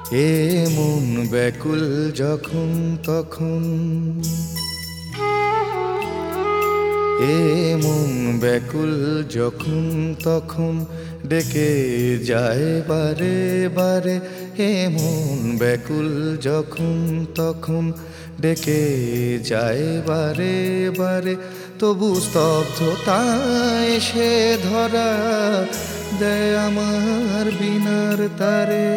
এ মন ব্যাকুল যখন তখন, এ মন ব্যাকুল যখন তখন ডেকে যায় বারে বারে। এ মন ব্যাকুল যখন তখন ডেকে যায় বারে বারে। তবু স্তব্ধতায় সে ধরা দেয় আমার বিনার তারে।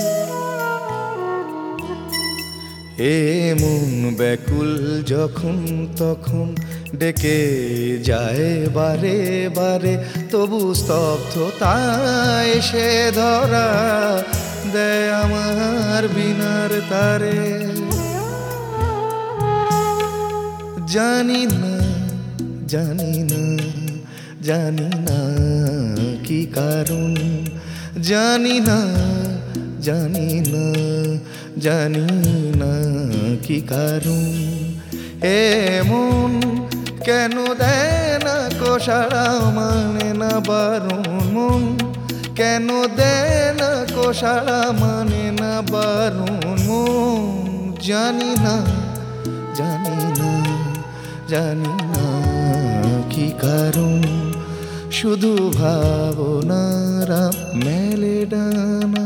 এ মন ব্যাকুল যখন তখন ডেকে যায় বারে বারে। তবু স্তব্ধতায় সে ধরা দেয় আমার বিনার তারে। জানি না জানি না জানি না কি কারণ, জানি না জানি না জানি না কি কারণ। এমন কেন দেয় না কোষাড়া, মানে না বারণ মন। কেন দেয় না কোষাড়া, মানে না বারণ মন। জানি না জানি না জানি না কি কারণ। শুধু ভাবনারা মেলে ডানা।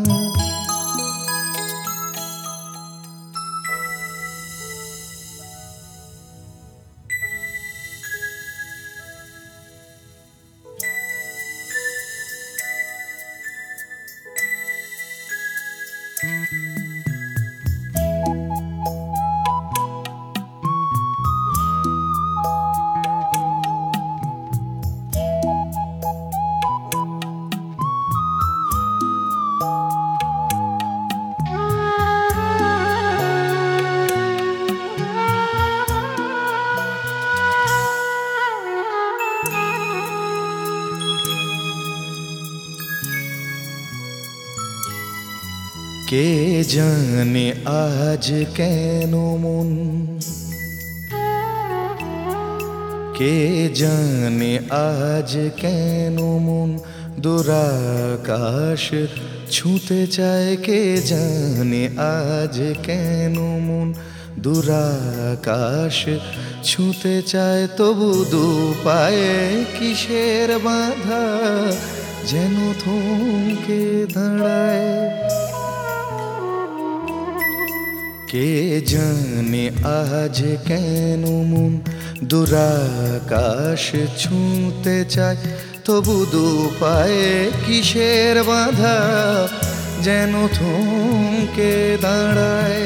কে জানে আজ কেন মন, কে জানে আজ কেন মন দুরাকাশ ছুঁতে চায়। কে জানে আজ কেন মন দুরাকাশ ছুঁতে চায়। তবু দু পায়ে কিসের বাঁধা যেন থমকে দাঁড়ায়। কে জানে আজ কেন মন দুরাকাশ ছুঁতে চায়। তবু দু পায়ে কিসের বাঁধা যেন থমকে দাঁড়ায়।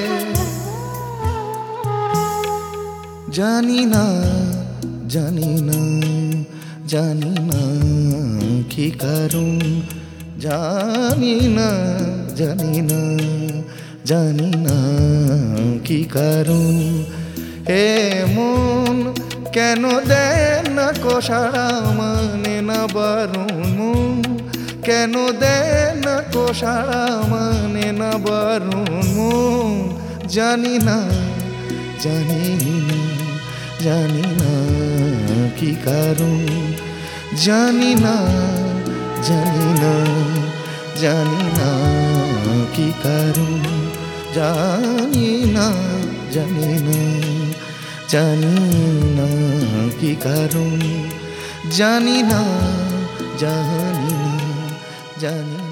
জানি না জানি না জানি না কি কারণ। জানি না জানি না জানি না কি কারণ। এ মন কেন দেয় না কোষাড়া, মানে না বারণ মন। কেন দেয় না কোষাড়া, মানে না বারণ মন। জানি না জানি না জানি না কি কারণ। জানি না জানি না জানি না কি কারণ। জানি না জানি না জানি না কি কারণ। জানি না জানি না জানি